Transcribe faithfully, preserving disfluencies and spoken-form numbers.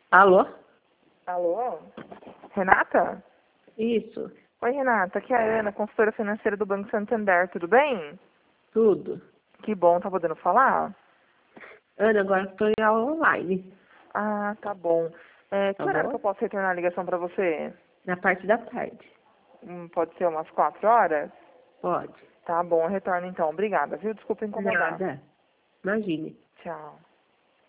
Alô? Alô? Renata? Isso, Oi, Renata. Aqui é a Ana, consultora financeira do Banco Santander. Tudo bem? tudo. Que bom. Tá podendo falar? Ana, agora estou em aula online, Ah, tá bom. É, que tá horário que bom? eu posso retornar a ligação pra você? Na parte da tarde. Hum, pode ser umas quatro horas? Pode. Tá bom, eu retorno então. Obrigada, viu? Desculpa incomodar. Nada. Imagine. Tchau.